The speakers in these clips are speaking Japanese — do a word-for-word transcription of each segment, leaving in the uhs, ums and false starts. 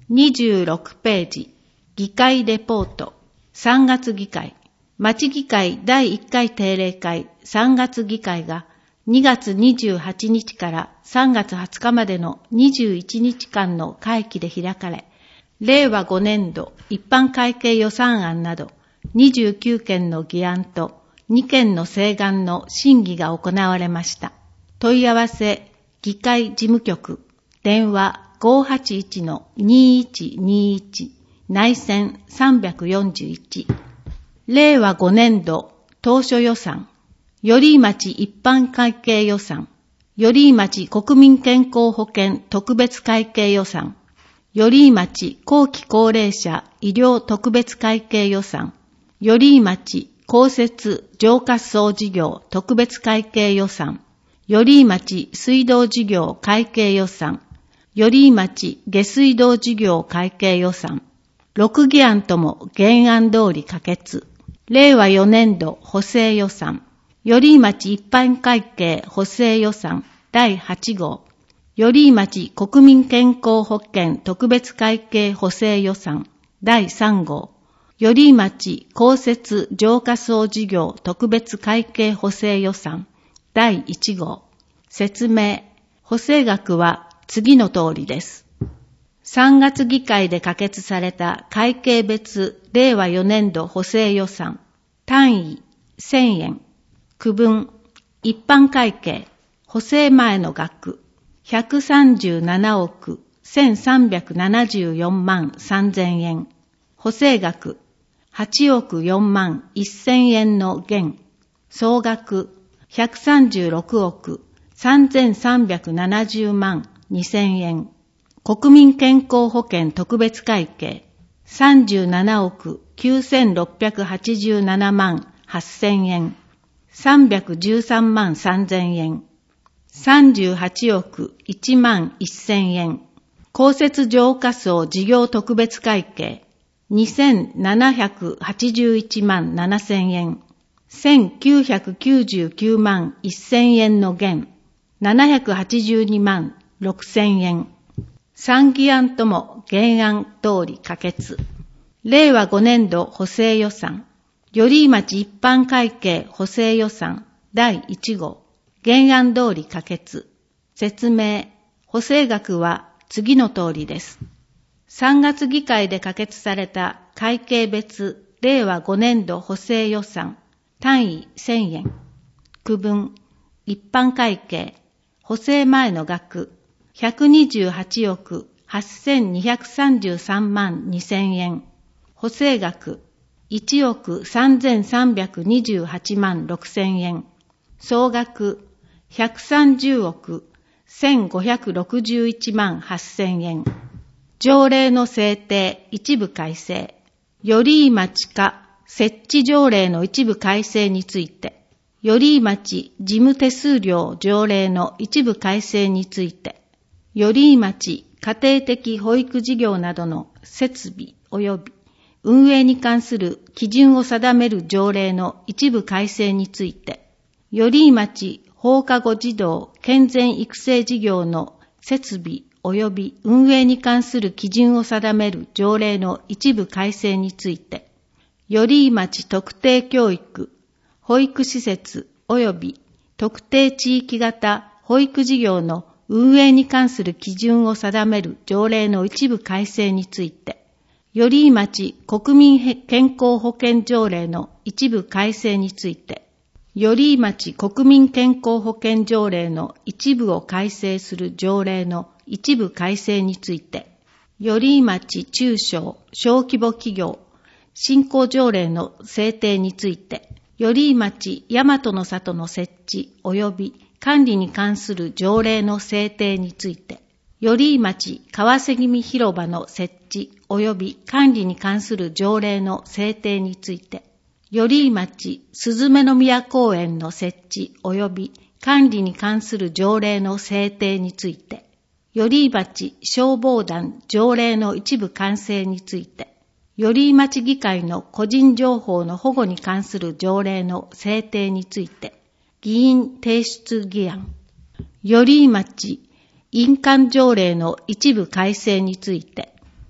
にじゅうろくページ、議会レポート、さんがつ議会、町議会だいいっかい定例会さんがつ議会がにがつにじゅうはちにちからさんがつはつかまでのにじゅういちにちかんの会期で開かれ、れいわごねんど一般会計予算案などにじゅうきゅうけんの議案とにけんの請願の審議が行われました。問い合わせ、議会事務局、電話 ごーはちいちのにーいちにーいち、内線さんびゃくよんじゅういち。れいわごねんど当初予算、寄居町一般会計予算、寄居町国民健康保険特別会計予算、寄居町後期高齢者医療特別会計予算、寄居町公設浄滑槽事業特別会計予算、寄居町水道事業会計予算、寄居町下水道事業会計予算、ろく議案とも原案通り可決。れいわよねんど補正予算、寄居町一般会計補正予算だいはちごう、寄居町国民健康保険特別会計補正予算だいさんごう、寄居町公設浄滑槽事業特別会計補正予算だいいちごう。説明、補正額は次の通りです。さんがつ議会で可決された会計別れいわよねんど補正予算、単位せんえん、区分、一般会計、補正前の額、ひゃくさんじゅうななおくせんさんびゃくななじゅうよんまんさんぜんえん、補正額、はちおくよんまんせんえんの減、総額、ひゃくさんじゅうろくおくさんぜんさんびゃくななじゅうまんにせんえん、国民健康保険特別会計、さんじゅうななおくきゅうせんろっぴゃくはちじゅうななまんはっせんえん、さんびゃくじゅうさんまんさんぜんえん、さんじゅうはちおくいちまんせんえん、公設浄滑槽事業特別会計、にせんななひゃくはちじゅういちまんななせんえん、せんきゅうひゃくきゅうじゅうきゅうまんせんえんの減、ななひゃくはちじゅうにまんろくせんえん。さん議案とも原案通り可決。れいわごねんど補正予算、寄居町一般会計補正予算だいいちごう、原案通り可決。説明、補正額は次の通りです。さんがつ議会で可決された会計別れいわごねんど補正予算、単位せんえん、区分、一般会計、補正前の額、ひゃくにじゅうはちおくはっせんにひゃくさんじゅうさんまんにせんえん、補正額、いちおくさんぜんさんびゃくにじゅうはちまんろくせんえん、総額、ひゃくさんじゅうおくせんごひゃくろくじゅういちまんはっせんえん、条例の制定一部改正、寄居町課設置条例の一部改正について、寄居町事務手数料条例の一部改正について、寄居町家庭的保育事業などの設備及び運営に関する基準を定める条例の一部改正について、寄居町放課後児童健全育成事業の設備及び運営に関する基準を定める条例の一部改正について、寄居町特定教育、保育施設及び特定地域型保育事業の運営に関する基準を定める条例の一部改正について、寄居町国民健康保険条例の一部改正について、寄居町国民健康保険条例の一部を改正する条例の一部改正について、寄居町中小小規模企業振興条例の制定について、寄居町大和の里の設置及び管理に関する条例の制定について、寄居町川瀬君広場の設置及び管理に関する条例の制定について、寄居町鈴目宮公園の設置及び管理に関する条例の制定について、寄居町消防団条例の一部改正について、寄居町議会の個人情報の保護に関する条例の制定について、議員提出議案、寄居町印鑑条例の一部改正について、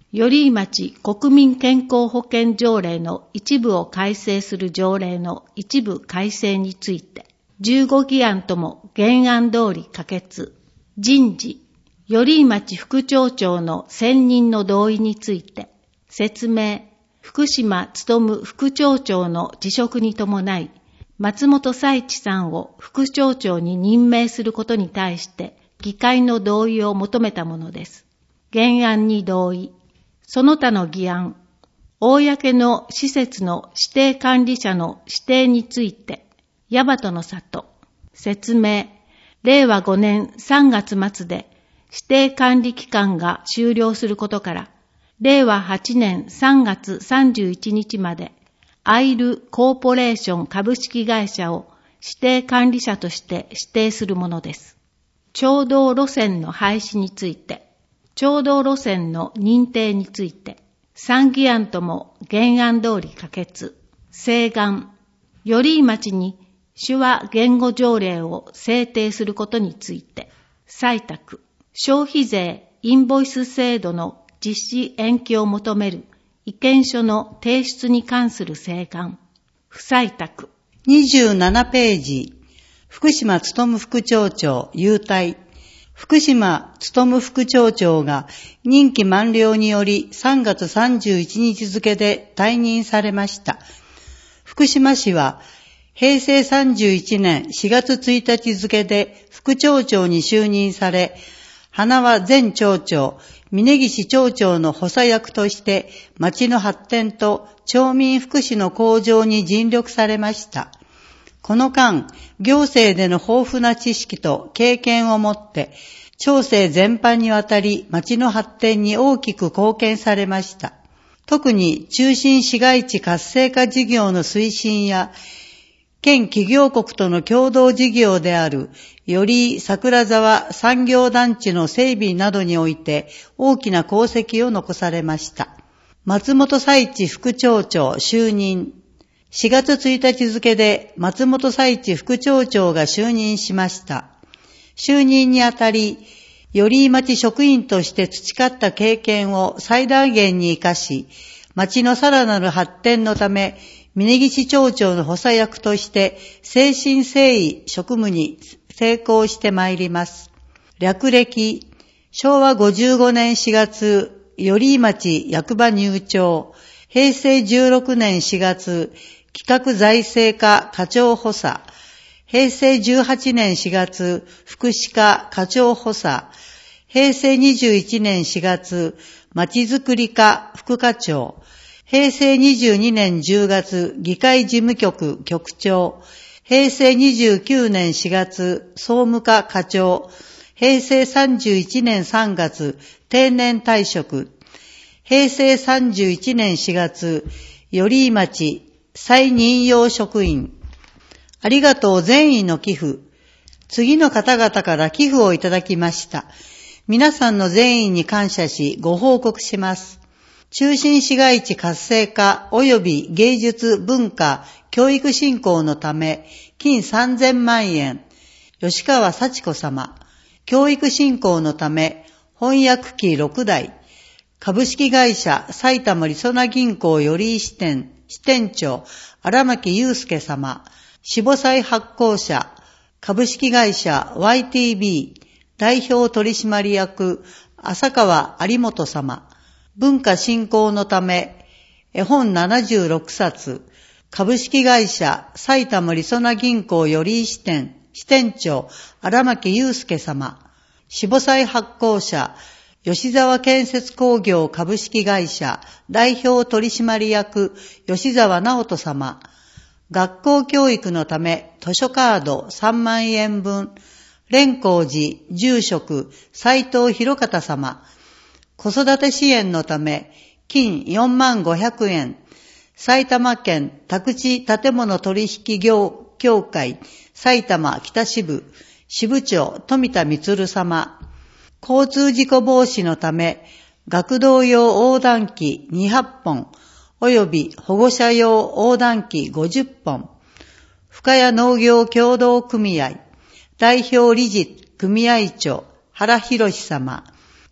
寄居町国民健康保険条例の一部を改正する条例の一部改正について、じゅうご議案とも原案通り可決。人事、寄居町副町長の選任の同意について、説明、福島勉副町長の辞職に伴い、松本佐一さんを副町長に任命することに対して、議会の同意を求めたものです。原案に同意。その他の議案、公の施設の指定管理者の指定について、大和の里、説明、れいわごねんさんがつ末で指定管理期間が終了することから、れいわはちねんさんがつさんじゅういちにちまで、アイルコーポレーション株式会社を指定管理者として指定するものです。町道路線の廃止について、町道路線の認定について、三議案とも原案通り可決。請願、寄居町に手話言語条例を制定することについて、採択、消費税インボイス制度の実施延期を求める意見書の提出に関する請願、不採択。 にじゅうななページ、福島勉副町長優退。福島勉副町長が任期満了によりさんがつさんじゅういちにち付で退任されました。福島市はへいせいさんじゅういちねんしがつついたち付で副町長に就任され、花輪前町長、峯岸町長の補佐役として町の発展と町民福祉の向上に尽力されました。この間、行政での豊富な知識と経験をもって、町政全般にわたり町の発展に大きく貢献されました。特に中心市街地活性化事業の推進や、県企業国との共同事業である、寄居桜沢産業団地の整備などにおいて大きな功績を残されました。松本佐一副町長就任。しがつついたち付で松本佐一副町長が就任しました。就任にあたり、寄居町職員として培った経験を最大限に活かし、町のさらなる発展のため、峯岸町長の補佐役として誠心誠意職務に成功してまいります。略歴、しょうわごじゅうごねんしがつ、寄居町役場入庁、へいせいじゅうろくねんしがつ、企画財政課課長補佐、へいせいじゅうはちねんしがつ、福祉課課長補佐、へいせいにじゅういちねんしがつ、まちづくり課副課長、へいせいにじゅうにねんじゅうがつ、議会事務局局長、へいせいにじゅうきゅうねんしがつ、総務課課長、へいせいさんじゅういちねんさんがつ、定年退職、へいせいさんじゅういちねんしがつ、寄居町再任用職員。ありがとう善意の寄付。次の方々から寄付をいただきました。皆さんの善意に感謝しご報告します。中心市街地活性化及び芸術文化教育振興のため金さんぜんまんえん。吉川幸子様。教育振興のため翻訳機ろくだい。株式会社埼玉りそな銀行寄居支店支店長荒牧祐介様。死母祭発行者株式会社 ワイティービー 代表取締役浅川有本様。文化振興のため絵本ななじゅうろくさつ株式会社埼玉りそな銀行寄居支店支店長荒牧祐介様。死母祭発行者吉沢建設工業株式会社代表取締役吉沢直人様。学校教育のため図書カードさんまんえんぶん。蓮光寺住職斉藤博方様。子育て支援のため金よんまんごひゃくえん。埼玉県宅地建物取引業協会埼玉北支部支部長富田充様。交通事故防止のため学童用横断機にひゃっぽん及び保護者用横断機ごじゅっぽん。深谷農業協同組合代表理事組合長原博様。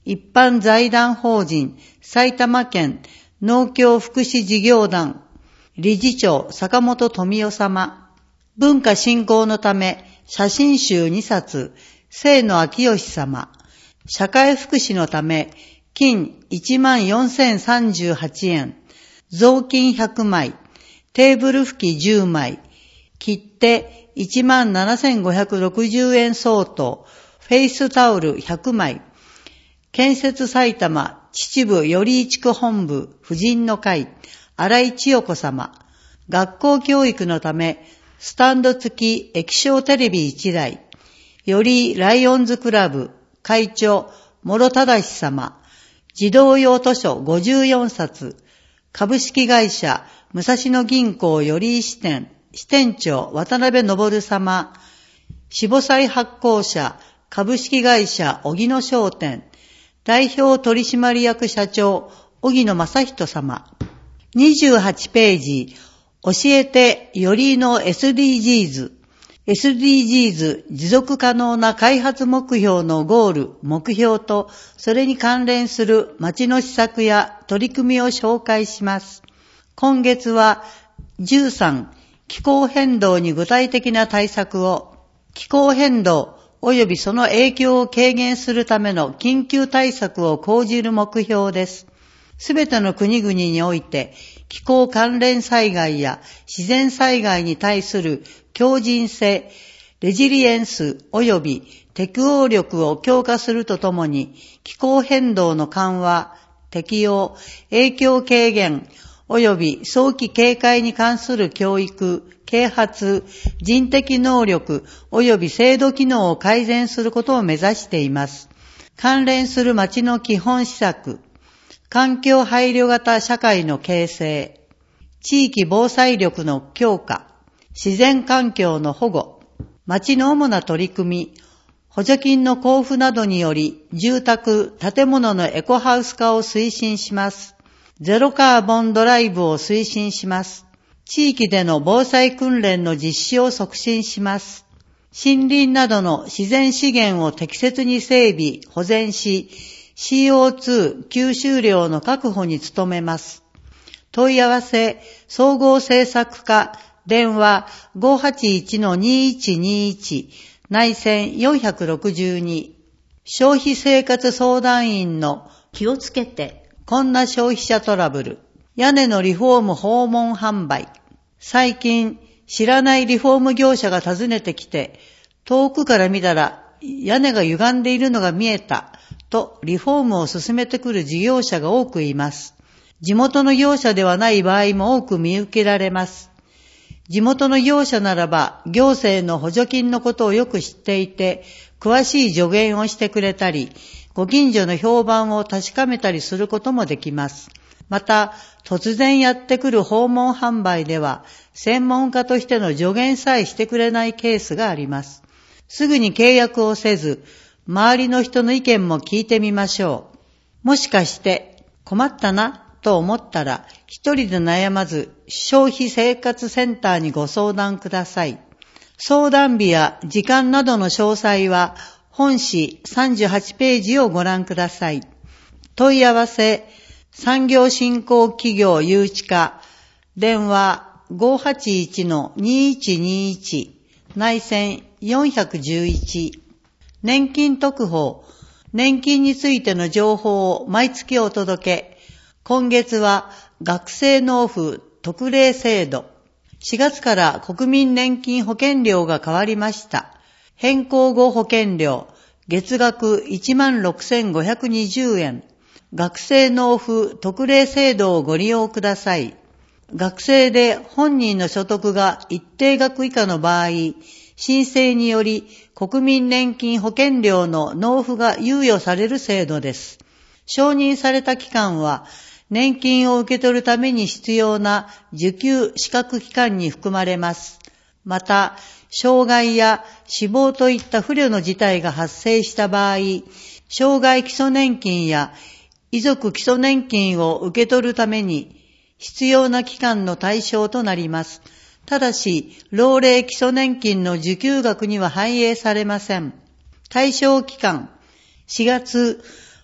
一般財団法人埼玉県農協福祉事業団理事長坂本富夫様、文化振興のため写真集にさつ清野昭義様、社会福祉のため金いちまんよんせんさんじゅうはちえん、雑巾ひゃくまい、テーブル拭きじゅうまい、切手いちまんななせんごひゃくろくじゅうえん相当、フェイスタオルひゃくまい、建設埼玉秩父寄居地区本部婦人の会、新井千代子様、学校教育のためスタンド付き液晶テレビいちだい、よりライオンズクラブ会長諸忠様、児童用図書ごじゅうよんさつ、株式会社武蔵野銀行寄居支店支店長渡辺昇様、四母祭発行者株式会社荻野商店代表取締役社長荻野正人様、にじゅうはちページ、教えてよりの エスディージーズ、エスディージーズ 持続可能な開発目標のゴール、目標とそれに関連する町の施策や取り組みを紹介します。今月はじゅうさん、気候変動に具体的な対策を、気候変動及びその影響を軽減するための緊急対策を講じる目標です。すべての国々において気候関連災害や自然災害に対する強靭性、レジリエンス及び適応力を強化するとともに、気候変動の緩和、適応、影響軽減及び早期警戒に関する教育、啓発、人的能力及び制度機能を改善することを目指しています。関連する町の基本施策、環境配慮型社会の形成、地域防災力の強化、自然環境の保護、町の主な取り組み、補助金の交付などにより住宅、建物のエコハウス化を推進します。ゼロカーボンドライブを推進します。地域での防災訓練の実施を促進します。森林などの自然資源を適切に整備、保全し、シーオーツー 吸収量の確保に努めます。問い合わせ、総合政策課、電話 ごーはちいちのにいちにいち、内線よんろくに、消費生活相談員の気をつけて、こんな消費者トラブル、屋根のリフォーム訪問販売。最近、知らないリフォーム業者が訪ねてきて、遠くから見たら屋根が歪んでいるのが見えた。とリフォームを進めてくる事業者が多くいます。地元の業者ではない場合も多く見受けられます。地元の業者ならば行政の補助金のことをよく知っていて、詳しい助言をしてくれたり、ご近所の評判を確かめたりすることもできます。また、突然やってくる訪問販売では、専門家としての助言さえしてくれないケースがあります。すぐに契約をせず、周りの人の意見も聞いてみましょう。もしかして困ったなと思ったら、一人で悩まず消費生活センターにご相談ください。相談日や時間などの詳細は本誌さんじゅうはちページをご覧ください。問い合わせ、産業振興企業誘致課、電話 ごーはちいちのにいちにいち、内線よんいち、年金特報、年金についての情報を毎月お届け。今月は学生納付特例制度。しがつから国民年金保険料が変わりました。変更後保険料、月額 いちまんろくせんごひゃくにじゅうえん。学生納付特例制度をご利用ください。学生で本人の所得が一定額以下の場合、申請により国民年金保険料の納付が猶予される制度です。承認された期間は、年金を受け取るために必要な受給資格期間に含まれます。また、障害や死亡といった不慮の事態が発生した場合、障害基礎年金や遺族基礎年金を受け取るために必要な期間の対象となります。ただし、老齢基礎年金の受給額には反映されません。対象期間、しがつ、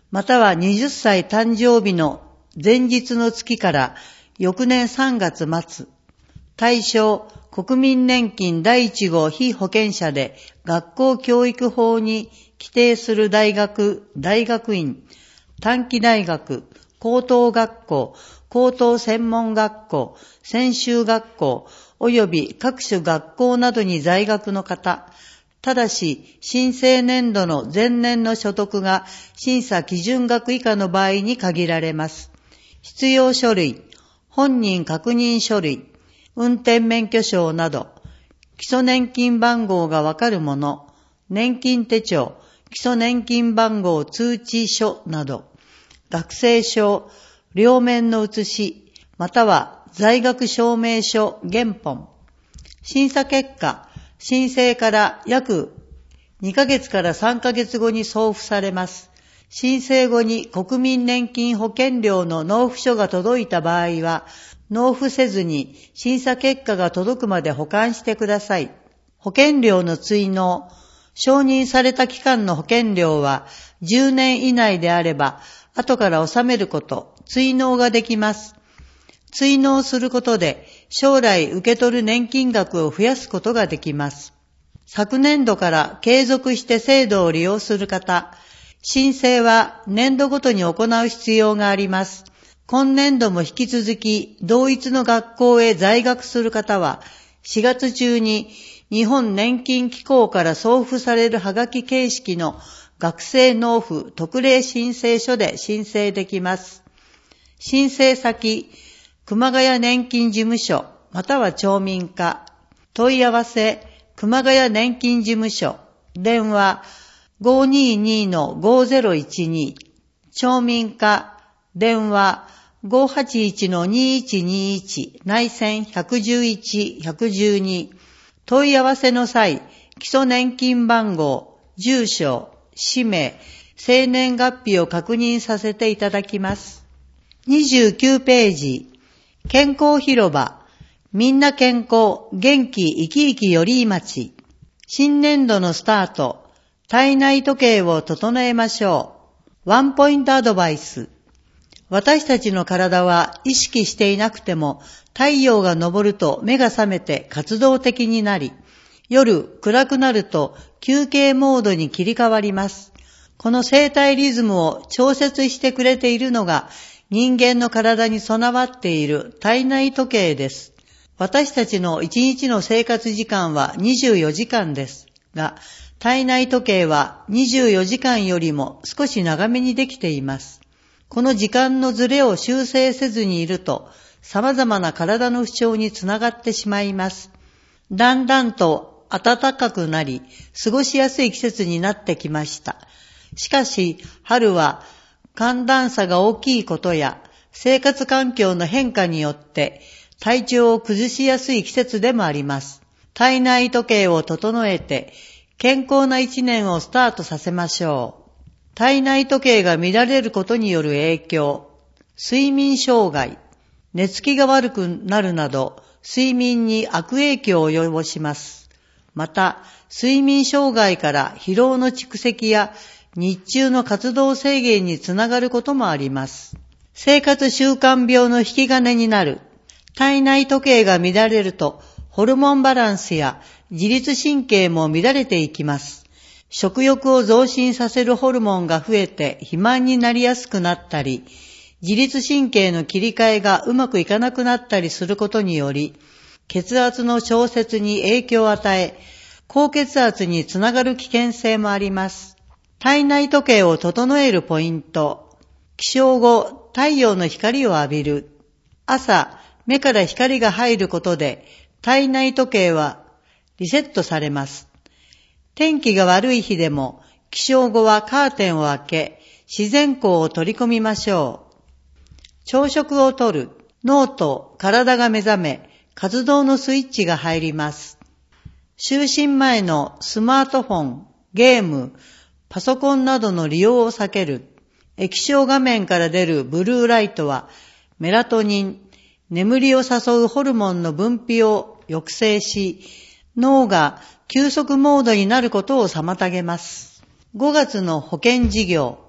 またははたち誕生日の前日の月から翌年さんがつ末、対象、国民年金だいいち号被保険者で学校教育法に規定する大学、大学院、短期大学、高等学校、高等専門学校、専修学校、及び各種学校などに在学の方、ただし、申請年度の前年の所得が審査基準額以下の場合に限られます。必要書類、本人確認書類、運転免許証など、基礎年金番号がわかるもの、年金手帳、基礎年金番号通知書など、学生証、両面の写し、または在学証明書原本。審査結果、申請から約にかげつからさんかげつごに送付されます。申請後に国民年金保険料の納付書が届いた場合は、納付せずに審査結果が届くまで保管してください。保険料の追納、承認された期間の保険料はじゅうねん以内であれば、後から納めること、追納ができます。追納することで、将来受け取る年金額を増やすことができます。昨年度から継続して制度を利用する方、申請は年度ごとに行う必要があります。今年度も引き続き同一の学校へ在学する方は、しがつ中に日本年金機構から送付されるはがき形式の学生納付特例申請書で申請できます。申請先、熊谷年金事務所、または町民課、問い合わせ、熊谷年金事務所、電話 ごーにーにーのごーぜろいちに、町民課、電話 ごーはちいちのにーいちにーいち、内線いちいちいち、いちいちに、問い合わせの際、基礎年金番号、住所、氏名、生年月日を確認させていただきます。にじゅうきゅうページ、健康広場、みんな健康、元気生き生きよりい町。新年度のスタート、体内時計を整えましょう。ワンポイントアドバイス。私たちの体は意識していなくても、太陽が昇ると目が覚めて活動的になり、夜暗くなると休憩モードに切り替わります。この生体リズムを調節してくれているのが人間の体に備わっている体内時計です。私たちの一日の生活時間はにじゅうよじかんですが、体内時計はにじゅうよじかんよりも少し長めにできています。この時間のズレを修正せずにいると、様々な体の不調につながってしまいます。だんだんと暖かくなり、過ごしやすい季節になってきました。しかし、春は寒暖差が大きいことや、生活環境の変化によって、体調を崩しやすい季節でもあります。体内時計を整えて、健康な一年をスタートさせましょう。体内時計が乱れることによる影響、睡眠障害、寝つきが悪くなるなど、睡眠に悪影響を及ぼします。また、睡眠障害から疲労の蓄積や日中の活動制限につながることもあります。生活習慣病の引き金になる。体内時計が乱れると、ホルモンバランスや自律神経も乱れていきます。食欲を増進させるホルモンが増えて肥満になりやすくなったり、自律神経の切り替えがうまくいかなくなったりすることにより、血圧の調節に影響を与え、高血圧につながる危険性もあります。体内時計を整えるポイント。起床後、太陽の光を浴びる。朝、目から光が入ることで、体内時計はリセットされます。天気が悪い日でも、起床後はカーテンを開け、自然光を取り込みましょう。朝食をとる。脳と体が目覚め、活動のスイッチが入ります。就寝前のスマートフォン、ゲーム、パソコンなどの利用を避ける。液晶画面から出るブルーライトは、メラトニン、眠りを誘うホルモンの分泌を抑制し、脳が休息モードになることを妨げます。ごがつの保険事業、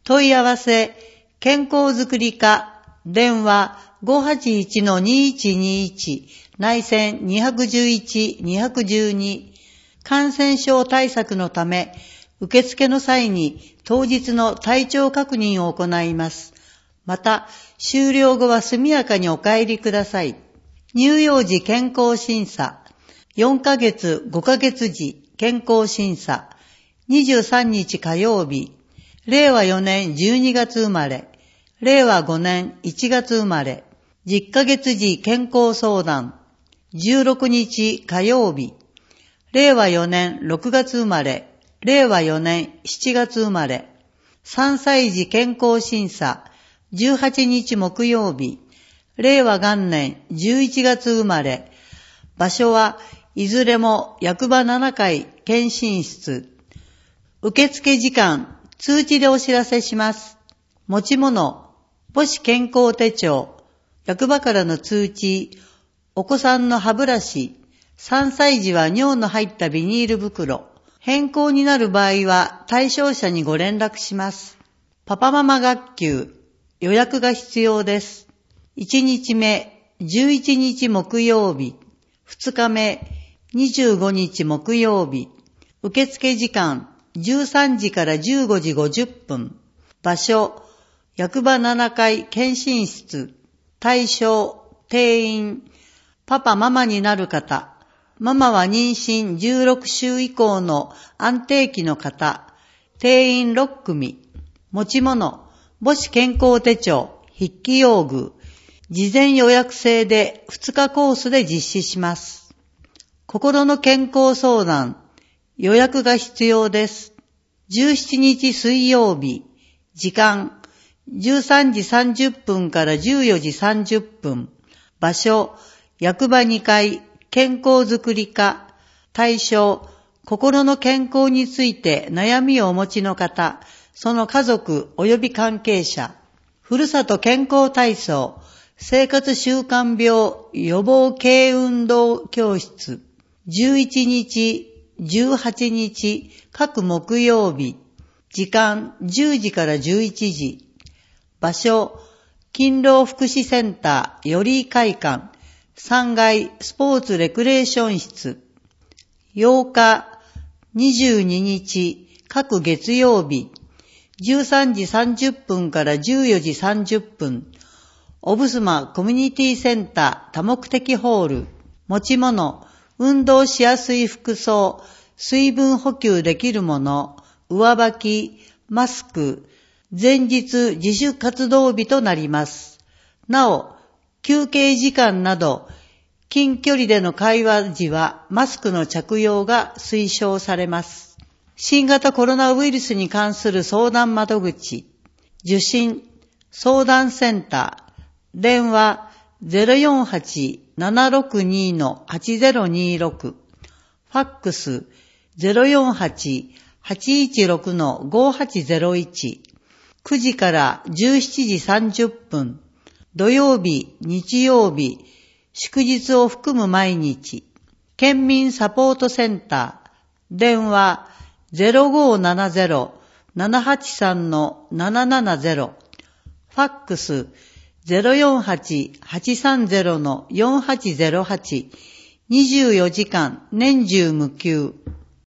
問い合わせ、健康づくり課、電話 ごーはちいちのにいちにいち、内線にいちいち、にいちに、感染症対策のため、受付の際に当日の体調確認を行います。また、終了後は速やかにお帰りください。乳幼児健康審査、よんかげつ、ごかげつ時健康審査、にじゅうさんにち火曜日、れいわよねんじゅうにがつ生まれ、れいわごねんいちがつ生まれ、じゅっかげつ時健康相談、じゅうろくにち火曜日、れいわよねんろくがつ生まれ、れいわよねんしちがつ生まれ、さんさい児健康審査、じゅうはちにち木曜日、れいわ元年じゅういちがつ生まれ、場所はいずれも役場ななかい検診室。受付時間、通知でお知らせします。持ち物、母子健康手帳、役場からの通知、お子さんの歯ブラシ、さんさい児は尿の入ったビニール袋。変更になる場合は対象者にご連絡します。パパママ学級、予約が必要です。いちにちめ、じゅういちにち木曜日、ふつかめ、にじゅうごにち木曜日、受付時間、じゅうさんじからじゅうごじごじゅっぷん、場所、役場ななかい検診室、対象、定員、パパママになる方、ママは妊娠じゅうろくしゅう以降の安定期の方、定員ろっくみ、持ち物、母子健康手帳、筆記用具、事前予約制でふつかコースで実施します。心の健康相談、予約が必要です。じゅうしちにち水曜日、時間、じゅうさんじさんじゅっぷんからじゅうよじさんじゅっぷん、場所、役場にかい、健康づくり課、対象、心の健康について悩みをお持ちの方、その家族及び関係者、ふるさと健康体操、生活習慣病予防軽運動教室、じゅういちにち、じゅうはちにち、各木曜日、時間じゅうじからじゅういちじ、場所、勤労福祉センター、より会館、さんがいスポーツレクレーション室、ようか、にじゅうににち、各月曜日、じゅうさんじさんじゅっぷんからじゅうよじさんじゅっぷん、オブスマコミュニティセンター多目的ホール、持ち物、運動しやすい服装、水分補給できるもの、上履き、マスク、前日自主活動日となります。なお、休憩時間など、近距離での会話時はマスクの着用が推奨されます。新型コロナウイルスに関する相談窓口、受診、相談センター、電話 ゼロよんはち ななろくに はちゼロにろく、ファックス ゼロよんはち はちいちろく ごはちゼロいち、くじからじゅうしちじさんじゅっぷん、土曜日、日曜日、祝日を含む毎日、県民サポートセンター、電話 ゼロごななゼロ ななはちさん ななななゼロ、ファックス ゼロよんはち はちさんゼロ よんはちゼロはち、にじゅうよじかん年中無休。